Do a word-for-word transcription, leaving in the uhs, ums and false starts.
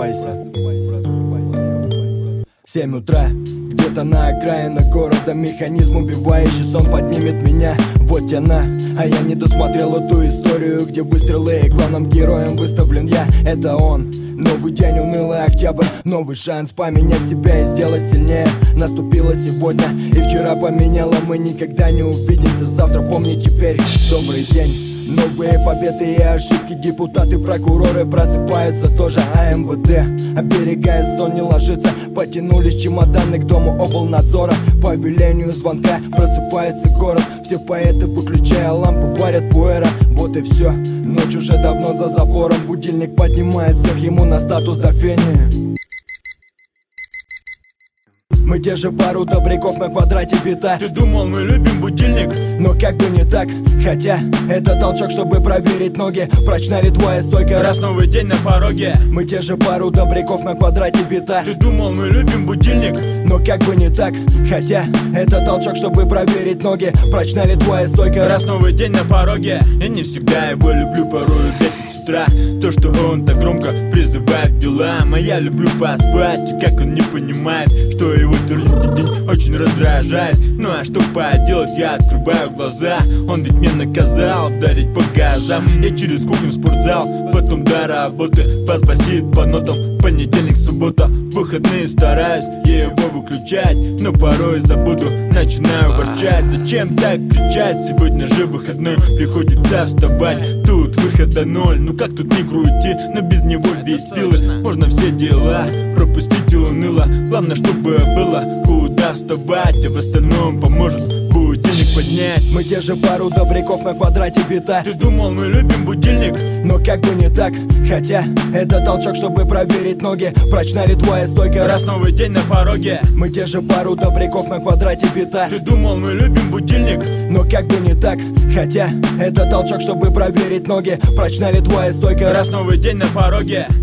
просыпайся. Семь утра, где-то на окраинах города механизм, убивающий сон, поднимет меня. Вот она, а я не досмотрел эту историю, где выстрелы, и главным героем выставлен я. Это он. Новый день, унылый октябрь, новый шанс поменять себя и сделать сильнее. Наступило сегодня и вчера поменяло, мы никогда не увидимся завтра, помни теперь. Добрый день. Новые победы и ошибки, депутаты, прокуроры просыпаются тоже, а эм вэ дэ, оберегая сон, не ложится. Потянулись чемоданы к дому облнадзора, по велению звонка просыпается город. Все поэты, выключая лампы, варят пуэра. Вот и все, ночь уже давно за забором. Будильник поднимает всех ему на статус дофения. Мы держим пару добряков на квадрате бита. Ты думал, мы любим будильник? Но как бы не так, хотя это толчок, чтобы проверить ноги, прочна ли твоя стойка. Раз новый день на пороге. Мы держим пару добряков на квадрате бита. Ты думал, мы любим будильник? Но как бы не так, хотя это толчок, чтобы проверить ноги, прочна ли твоя стойка. Раз новый день на пороге. Я не всегда его люблю, порою бесит с утра то, что он так громко призывает к делам. А я люблю поспать, и как он не понимает, что его турнирный день очень раздражает. Ну а что поделать, я открываю глаза. Он ведь меня наказал вдарить по газам. Я через кухню в спортзал, потом до работы, басбасит по нотам. Понедельник, суббота, выходные стараюсь я его выключать, но порой забуду, начинаю ворчать. Зачем так кричать, сегодня же выходной, приходится вставать. Тут выхода ноль, ну как тут не крути, но без него ведь силы можно все дела пропустить и уныло. Главное, чтобы было куда вставать, а в остальном поможет будильник поднять. Мы держим пару добряков на квадрате бита. Ты думал, мы любим будильник? Но как бы не так, хотя это толчок, чтобы проверить ноги, прочна ли твоя стойка. Раз новый день на пороге. Мы держим пару добряков на квадрате бита. Ты думал, мы любим будильник? Но как бы не так, хотя это толчок, чтобы проверить ноги, прочна ли твоя стойка. Раз новый день на пороге.